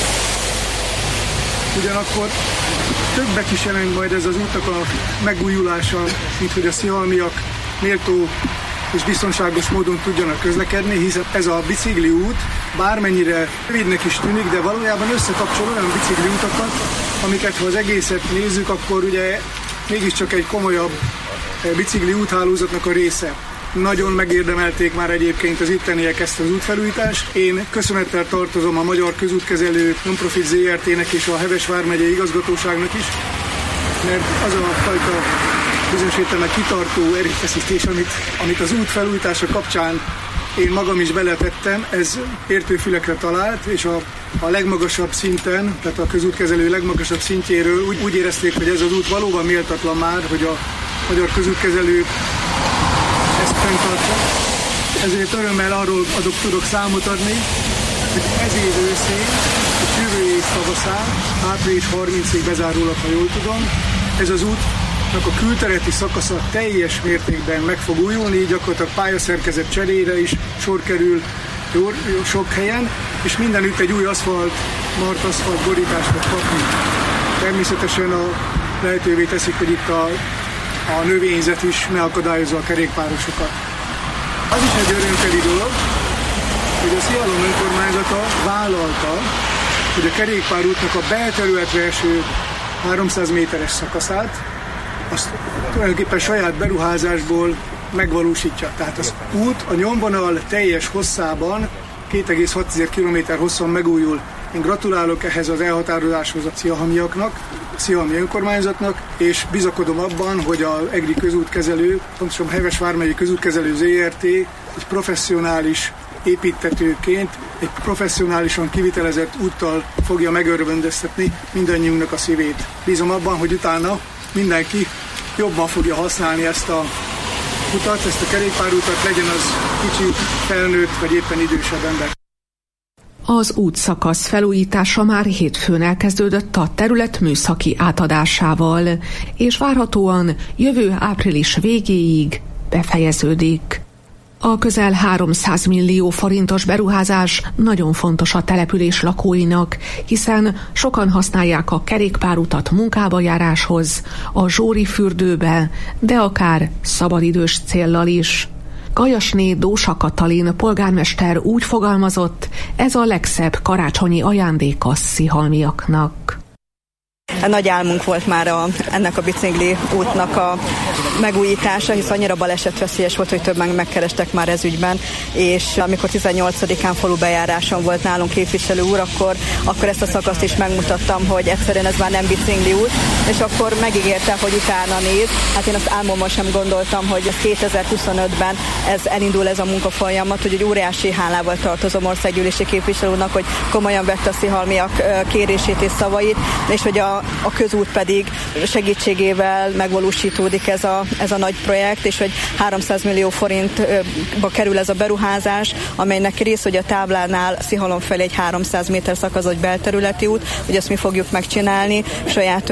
Ugyanakkor többet is jelent majd ez az útnak a megújulása, mint hogy a szihalmiak méltó és biztonságos módon tudjanak közlekedni, hiszen ez a bicikliút bármennyire rövidnek is tűnik, de valójában összekapcsol olyan bicikliútakat, amiket ha az egészet nézzük, akkor ugye mégiscsak egy komolyabb bicikli úthálózatnak a része. Nagyon megérdemelték már egyébként az itteniek ezt az útfelújítást. Én köszönettel tartozom a Magyar Közútkezelő Nonprofit Zrt.-nek és a Heves vármegyei igazgatóságnak is, mert az a fajta bizonyos értelemben kitartó erőfeszítés, amit az út felújítása kapcsán én magam is beletettem, ez értőfülekre talált, és a legmagasabb szinten, tehát a közútkezelő legmagasabb szintjéről úgy érezték, hogy ez az út valóban méltatlan már, hogy a Magyar Közútkezelő ezt fenntartja. Ezért örömmel arról tudok számot adni, hogy ez év őszén, és jövő év tavaszán, április 30-ig bezárólag, ha jól tudom, ez az útnak a külterületi szakasza teljes mértékben meg fog újulni, gyakorlatilag pályaszerkezet cserére is sor kerül jó sok helyen, és mindenütt egy új aszfalt, martaszfalt borítást fog kapni. Természetesen lehetővé teszik, hogy itt a növényzet is ne akadályozza a kerékpárosokat. Az is egy örömteli dolog, hogy a Szihalom önkormányzata vállalta, hogy a kerékpárútnak a belterületre eső 300 méteres szakaszát azt tulajdonképpen saját beruházásból megvalósítja. Tehát az út a nyomvonal teljes hosszában 2,6 km hosszan megújul. Én gratulálok ehhez az elhatározáshoz a szihalmiaknak, a szihalmi önkormányzatnak, és bizakodom abban, hogy az EGRI közútkezelő, pontosabban Heves vármegyi közútkezelő Zrt. Egy professzionális építtetőként, egy professzionálisan kivitelezett úttal fogja megörvendeztetni mindannyiunknak a szívét. Bízom abban, hogy utána mindenki jobban fogja használni ezt a utat, ezt a kerékpárútat, legyen az kicsi, felnőtt vagy éppen idősebb ember. Az útszakasz felújítása már hétfőn elkezdődött a terület műszaki átadásával, és várhatóan jövő április végéig befejeződik. A közel 300 millió forintos beruházás nagyon fontos a település lakóinak, hiszen sokan használják a kerékpárutat munkába járáshoz, a Zsórifürdőbe, de akár szabadidős céllal is. Gajasné Dósa Katalin polgármester úgy fogalmazott, ez a legszebb karácsonyi ajándék a szihalmiaknak. Nagy álmunk volt már ennek a bicikli útnak a megújítása, hisz annyira balesetveszélyes volt, hogy többen megkerestek már ez ügyben, és amikor 18-án falubejáráson volt nálunk képviselő úr, akkor ezt a szakaszt is megmutattam, hogy egyszerűen ez már nem bicikli út, és akkor megígérte, hogy utána néz. Hát én azt álmommal sem gondoltam, hogy 2025-ben elindul ez a munkafolyamat, hogy egy óriási hálával tartozom országgyűlési képviselő úrnak, hogy komolyan vette a szihalmiak kérését és szavait, és hogy a közút pedig segítségével megvalósítódik ez a nagy projekt, és hogy 300 millió forintba kerül ez a beruházás, amelynek rész, hogy a táblánál Szihalom felé egy 300 méter szakasz, egy belterületi út, hogy ezt mi fogjuk megcsinálni saját önerőből,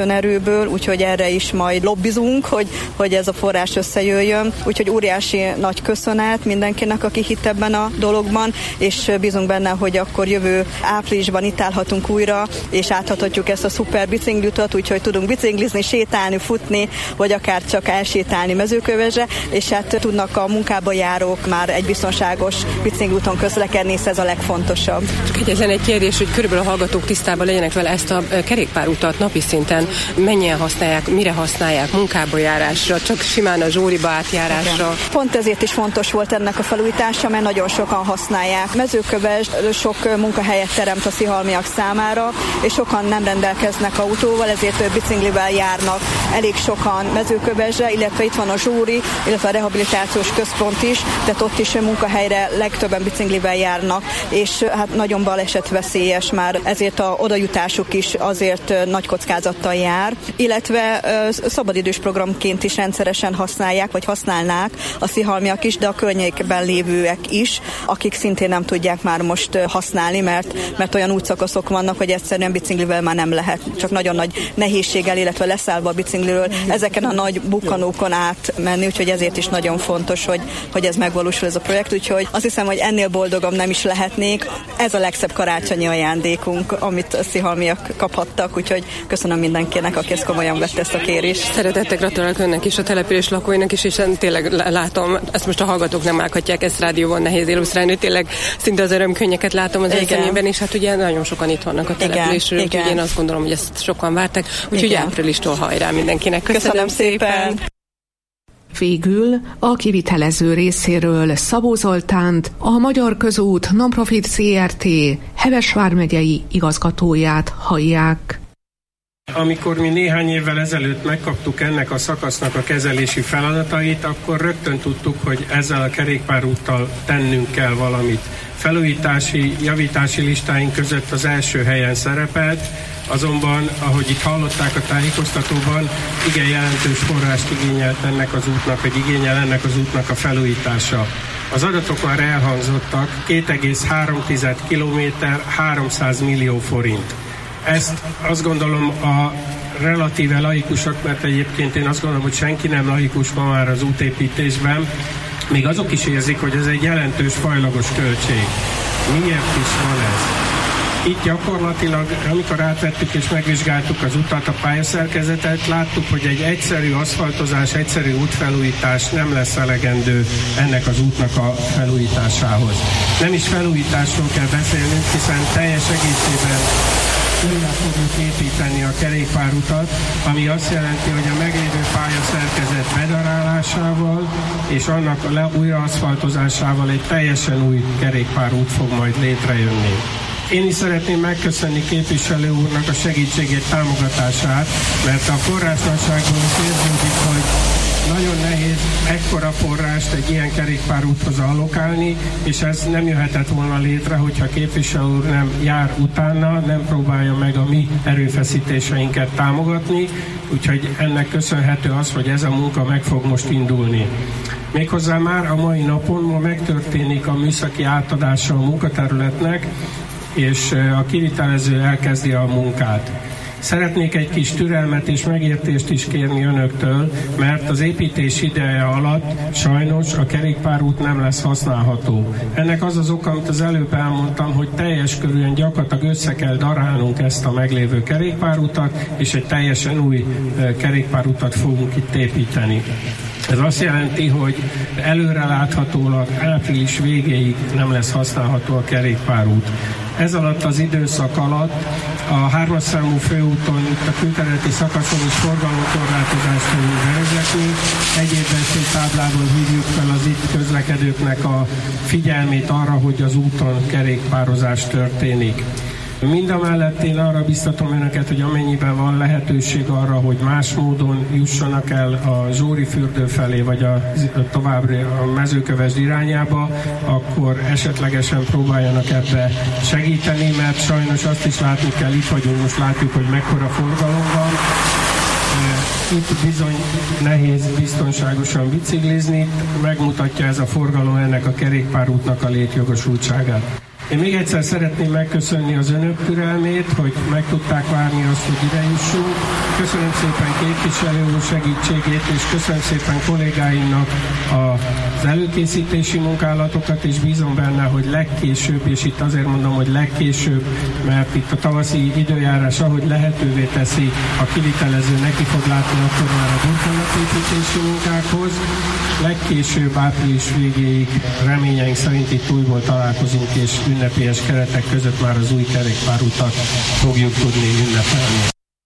pénzből, úgyhogy erre is majd lobbizunk, hogy ez a forrás összejöjjön. Úgyhogy óriási nagy köszönet mindenkinek, aki hitt ebben a dologban, és bízunk benne, hogy akkor jövő áprilisban itt állhatunk újra, és áthatjuk ezt a szuper bicikliutat, úgyhogy tudunk biciklizni, sétálni, futni, vagy akár csak elsétálni Mezőkövesdre, és hát tudnak a munkába járók már egy biztonságos bicikliúton közlekedni, és ez a legfontosabb. Csak egyetlen egy kérdés, hogy körülbelül a hallgatók tisztában legyenek vele, ezt a kerékpárutat napi szinten mennyien használják, mire használják, munkába járásra, csak simán a Zsóriba átjárásra. Igen. Pont ezért is fontos volt ennek a felújítása, mert nagyon sokan használják. Mezőkövesd sok munkahelyet teremt a szihalmiak számára, és sokan nem rendelkeznek autóval, ezért biciklivel járnak elég sokan Mezőkövesdre, illetve itt van a Zsóri, illetve a rehabilitációs központ is, tehát ott is munkahelyre legtöbben biciklivel járnak, és hát nagyon balesetveszélyes már, ezért a odajutásuk is azért nagy kockázattal jár, illetve szabadidős programként is rendszeresen használják, vagy használnák a szihalmiak is, de a környékben lévőek is, akik szintén nem tudják már most használni, mert olyan útszakaszok vannak, hogy egyszerűen biciklivel már nem lehet, csak nagyon nagy nehézséggel, illetve leszállva a bicikliről ezeken a nagy bukkanókon átmenni, úgyhogy ezért is nagyon fontos, hogy ez megvalósul ez a projekt, úgyhogy azt hiszem, hogy ennél boldogabb nem is lehetnék. Ez a legszebb karácsonyi ajándékunk, amit a szihalmiak kaphattak, úgyhogy köszönöm mindenkinek, aki ezt komolyan vette ezt a kérést. Szeretettel gratulálok önnek is, a település lakóinak is, és tényleg látom, ezt most a hallgatók nem láthatják, ezt rádióban nehéz illusztrálni, tényleg szinte az örömkönnyeket látom az szemében, és hát ugye nagyon sokan itt vannak a településről, úgyhogy én azt gondolom, hogy ezt sokan várták, úgyhogy áprilistól hajrá mindenkinek. Köszönöm szépen! Végül a kivitelező részéről Szabó Zoltánt, a Magyar Közút Nonprofit Zrt. Heves vármegyei igazgatóját hallják. Amikor mi néhány évvel ezelőtt megkaptuk ennek a szakasznak a kezelési feladatait, akkor rögtön tudtuk, hogy ezzel a kerékpárúttal tennünk kell valamit. Felújítási, javítási listáink között az első helyen szerepelt, azonban, ahogy itt hallották a tájékoztatóban, igen jelentős forrást igényelt ennek az útnak, vagy igényel ennek az útnak a felújítása. Az adatok már elhangzottak, 2,3 kilométer, 300 millió forint. Ezt azt gondolom a relatíve laikusok, mert egyébként én azt gondolom, hogy senki nem laikus ma már az útépítésben, még azok is érzik, hogy ez egy jelentős fajlagos költség. Miért is van ez? Itt gyakorlatilag, amikor átvettük és megvizsgáltuk az utat, a pályaszerkezetet, láttuk, hogy egy egyszerű aszfaltozás, egyszerű útfelújítás nem lesz elegendő ennek az útnak a felújításához. Nem is felújításról kell beszélnünk, hiszen teljes egészében újra fogjuk építeni a kerékpárutat, ami azt jelenti, hogy a meglévő pályaszerkezet bedarálásával és annak a újraaszfaltozásával egy teljesen új kerékpárút fog majd létrejönni. Én is szeretném megköszönni képviselő úrnak a segítségét, támogatását, mert a forrásnagyságból is érződik, hogy nagyon nehéz ekkora forrást egy ilyen kerékpárúthoz allokálni, és ez nem jöhetett volna létre, hogyha képviselő úr nem jár utána, nem próbálja meg a mi erőfeszítéseinket támogatni, úgyhogy ennek köszönhető az, hogy ez a munka meg fog most indulni. Méghozzá már a mai napon ma megtörténik a műszaki átadása a munkaterületnek, és a kivitelező elkezdi a munkát. Szeretnék egy kis türelmet és megértést is kérni önöktől, mert az építés ideje alatt sajnos a kerékpárút nem lesz használható. Ennek az az oka, amit az előbb elmondtam, hogy teljes körűen gyakorlatilag össze kell darálnunk ezt a meglévő kerékpárutat, és egy teljesen új kerékpárutat fogunk itt építeni. Ez azt jelenti, hogy előreláthatólag április végéig nem lesz használható a kerékpárút. Ez alatt az időszak alatt a 3-as számú főúton, a külterületi szakaszon is forgalomkorlátozást fogunk bevezetni. Egyéb táblával hívjuk fel az itt közlekedőknek a figyelmét arra, hogy az úton kerékpározás történik. Mindamellett én arra biztatom önöket, hogy amennyiben van lehetőség arra, hogy más módon jussanak el a Zsóri fürdő felé, vagy továbbra a Mezőkövesd irányába, akkor esetlegesen próbáljanak ebbe segíteni, mert sajnos azt is látni kell, itt vagyunk, most látjuk, hogy mekkora forgalom van. Itt bizony nehéz biztonságosan biciklizni, megmutatja ez a forgalom ennek a kerékpárútnak a létjogosultságát. Én még egyszer szeretném megköszönni az önök türelmét, hogy meg tudták várni azt, hogy ide jussunk. köszönöm szépen képviselő úr segítségét, és köszönöm szépen kollégáimnak az előkészítési munkálatokat, és bízom benne, hogy legkésőbb, és itt azért mondom, hogy legkésőbb, mert itt a tavaszi időjárás, ahogy lehetővé teszi, a kivitelező neki fog látni akkor már a burkolatépítési munkákhoz. Legkésőbb április végéig reményeink szerint itt újból találkozunk, és ünnepélyes keretek között már az új kerékpárutat fogjuk tudni ünnepelni.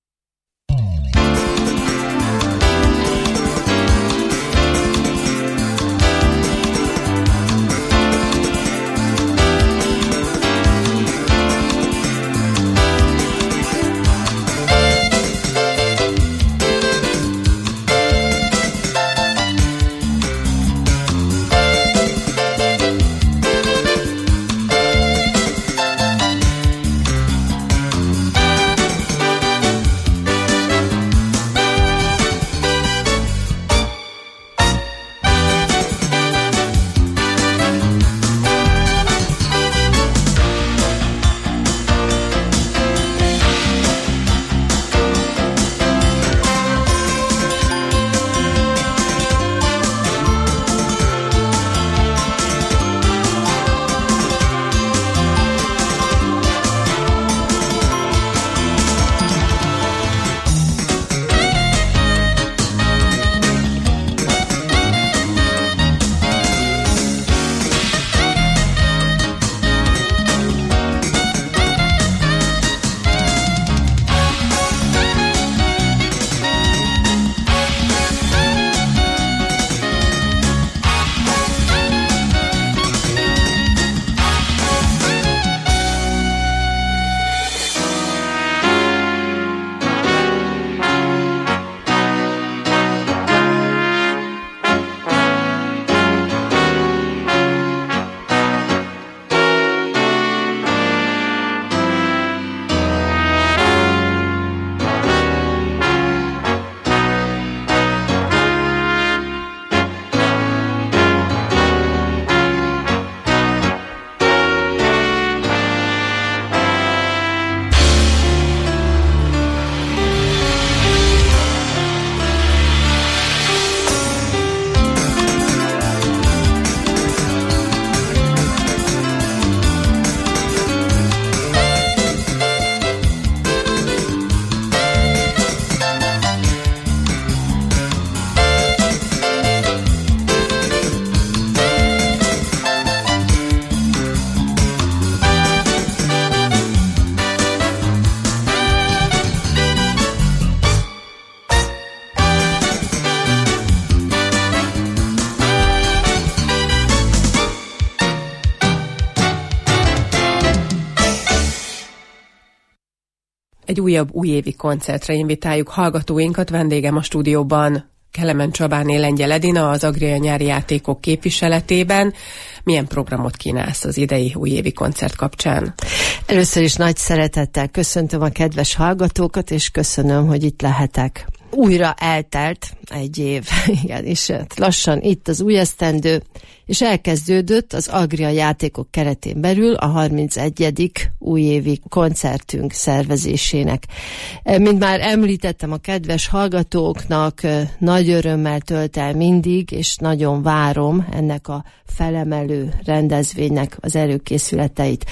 Egy újabb újévi koncertre invitáljuk hallgatóinkat. Vendégem a stúdióban Kelemen Csabáné Lengyel Edina, az Agria nyári játékok képviseletében. Milyen programot kínálsz az idei újévi koncert kapcsán? Először is nagy szeretettel köszöntöm a kedves hallgatókat, és köszönöm, hogy itt lehetek. Újra eltelt egy év, igen, és lassan itt az új esztendő, és elkezdődött az Agria játékok keretén belül a 31. újévi koncertünk szervezésének. Mint már említettem a kedves hallgatóknak, nagy örömmel tölt el mindig, és nagyon várom ennek a felemelő rendezvénynek az előkészületeit.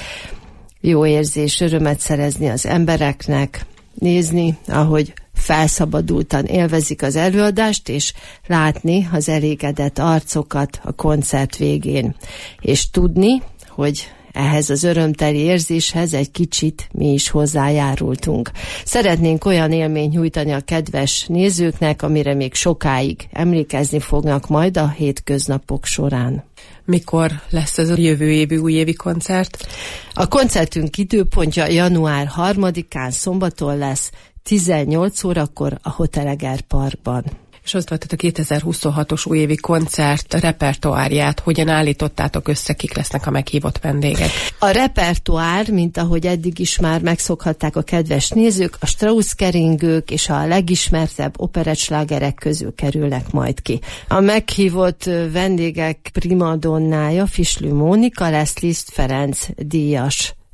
Jó érzés, örömet szerezni az embereknek, nézni, ahogy felszabadultan élvezik az előadást, és látni az elégedett arcokat a koncert végén. És tudni, hogy ehhez az örömteli érzéshez egy kicsit mi is hozzájárultunk. Szeretnénk olyan élményt nyújtani a kedves nézőknek, amire még sokáig emlékezni fognak majd a hétköznapok során. Mikor lesz ez a jövő évi újévi koncert? A koncertünk időpontja január 3-án szombaton lesz, 18 órakor a Hotel Eger Parkban. És azt vetted, a 2026-os újévi koncert repertoárját hogyan állítottátok össze, kik lesznek a meghívott vendégek? A repertoár, mint ahogy eddig is már megszokhatták a kedves nézők, a Strauss-keringők és a legismertebb operettslágerek közül kerülnek majd ki. A meghívott vendégek primadonnája Fislő Mónika lesz, Liszt Ferenc díjas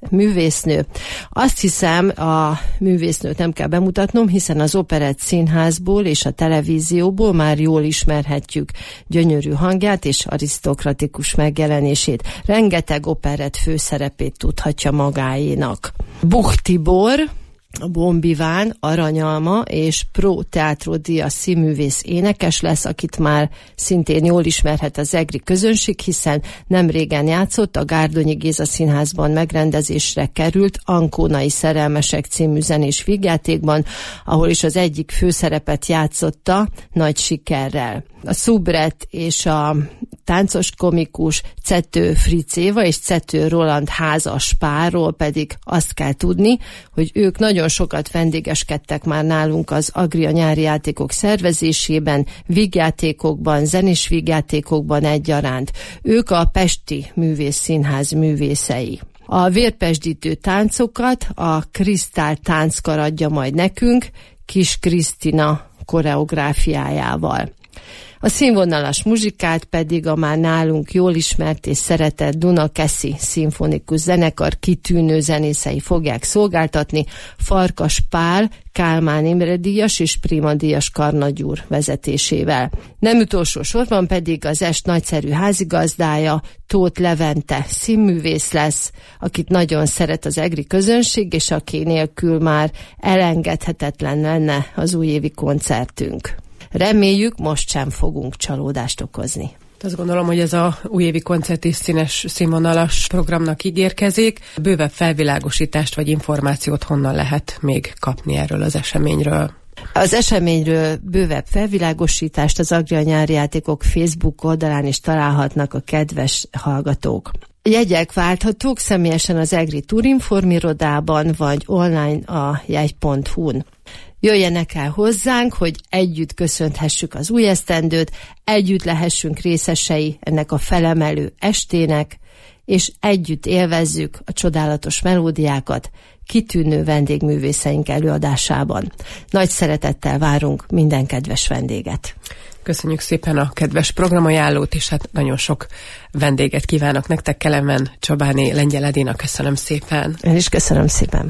művésznő. Azt hiszem, a művésznőt nem kell bemutatnom, hiszen az Operett Színházból és a televízióból már jól ismerhetjük gyönyörű hangját és arisztokratikus megjelenését. Rengeteg operett főszerepét tudhatja magáénak. Buch Tibor, a Bombiván, Aranyalma és Pro Teatro Díjas színművész énekes lesz, akit már szintén jól ismerhet az egri közönség, hiszen nem régen játszott a Gárdonyi Géza Színházban megrendezésre került Ankónai szerelmesek című zenés vígjátékban, ahol is az egyik főszerepet játszotta nagy sikerrel. A szubret és a táncos komikus Cető Fritz Éva és Cető Roland házas párról pedig azt kell tudni, hogy ők nagyon sokat vendégeskedtek már nálunk az Agria nyári játékok szervezésében, vígjátékokban, zenés vígjátékokban egyaránt. Ők a Pesti Művészszínház művészei. A vérpesdítő táncokat a Krisztál Tánckar adja majd nekünk, Kis Krisztina koreográfiájával. A színvonalas muzsikát pedig a már nálunk jól ismert és szeretett Dunakeszi szimfonikus zenekar kitűnő zenészei fogják szolgáltatni Farkas Pál, Kálmán Imre díjas és Prima díjas karnagyúr vezetésével. Nem utolsó sorban pedig az est nagyszerű házigazdája, Tóth Levente színművész lesz, akit nagyon szeret az egri közönség, és aki nélkül már elengedhetetlen lenne az újévi koncertünk. Reméljük, most sem fogunk csalódást okozni. Azt gondolom, hogy ez a újévi koncert is színes, színvonalas programnak ígérkezik. Bővebb felvilágosítást vagy információt honnan lehet még kapni erről az eseményről? Az eseményről bővebb felvilágosítást az Agria nyári játékok Facebook oldalán is találhatnak a kedves hallgatók. Jegyek válthatók személyesen az Egri Turinform irodában, vagy online a jegy.hu-n. Jöjjenek el hozzánk, hogy együtt köszönthessük az új esztendőt, együtt lehessünk részesei ennek a felemelő estének, és együtt élvezzük a csodálatos melódiákat kitűnő vendégművészeink előadásában. Nagy szeretettel várunk minden kedves vendéget. Köszönjük szépen a kedves programajánlót, és hát nagyon sok vendéget kívánok nektek. Kelemen Csobáné, Lengyel Edina, köszönöm szépen. Én is köszönöm szépen.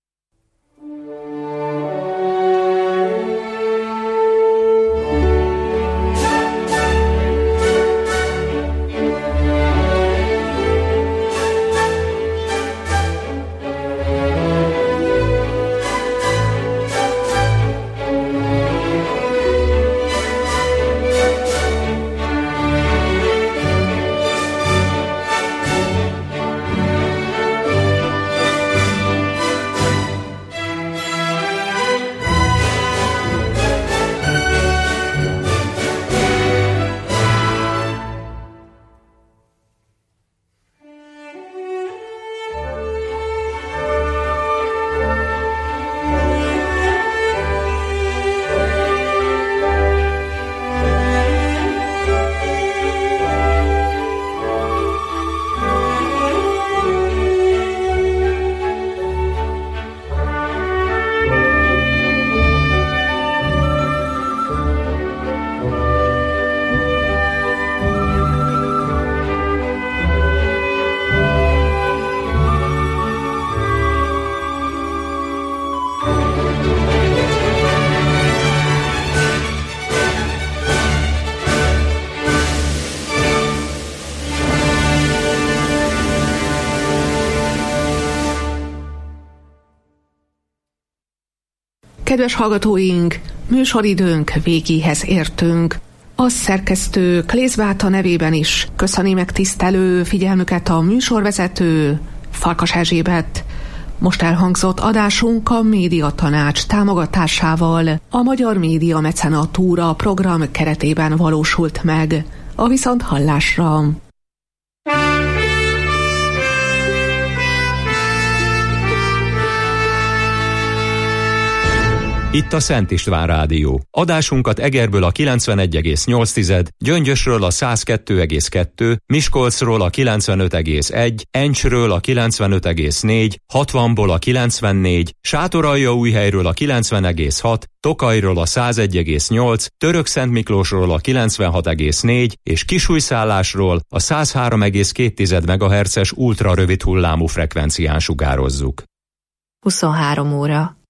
Kedves hallgatóink, műsoridőnk végéhez értünk. A szerkesztő Klészbáta nevében is köszöni megtisztelő figyelmüket a műsorvezető Farkas Erzsébet. Most elhangzott adásunk a Médiatanács támogatásával a Magyar Média Mecenatúra program keretében valósult meg. A viszonthallásra! Itt a Szent István Rádió. Adásunkat Egerből a 91,8, Gyöngyösről a 102,2, Miskolcról a 95,1, Encsről a 95,4, 60-ból a 94, Sátoraljaújhelyről a 90,6, Tokajról a 101,8, Törökszentmiklósról a 96,4 és Kisújszállásról a 103,2 MHz-es ultrarövid hullámú frekvencián sugározzuk. 23 óra.